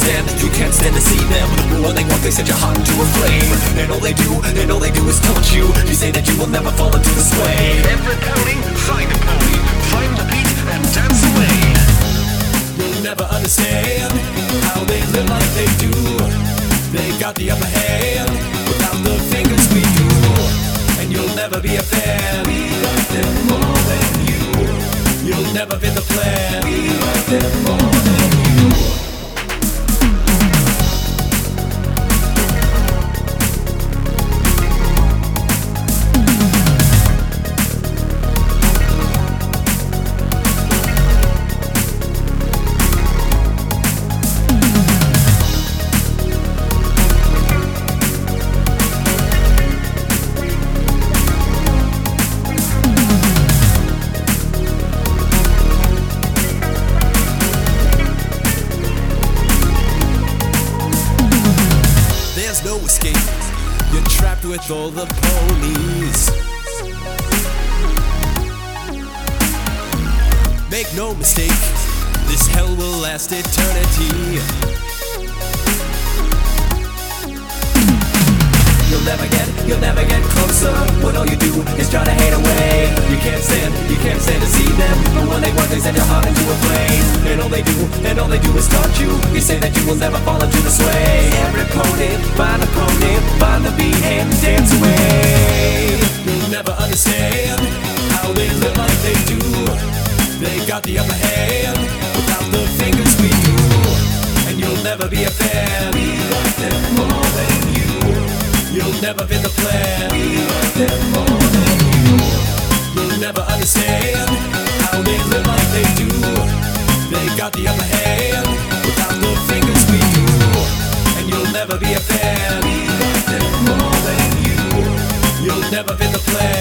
stand to see them. But when they walk, they set your heart into a flame. And all they do is taunt you. You say that you will never fall into the sway. Every pony, find a pony, find the beat and dance away. You'll never understand how they live like they do. They got the upper hand without the fingers we do. And you'll never be a fan. We like them more than you. You'll never be the plan. We like them more than you. No escape, you're trapped with all the ponies. Make no mistake, this hell will last eternity. You'll never get closer when all you do is try to hate away. You can't stand to see them. But when they walk, they set your heart into a flame. And all they do is taunt you. You say that you will never fall into the sway. Every opponent, find the beat and dance away. You'll never understand how they live like they do. They got the upper hand without the fingers we do. And you'll never be a fan. We like them more than you. You'll never be the plan. We like them more than you. You'll never understand how they live like they do. They got the upper hand without the fingers we do. And you'll never be a fan. We like them more than you. You'll never be the plan.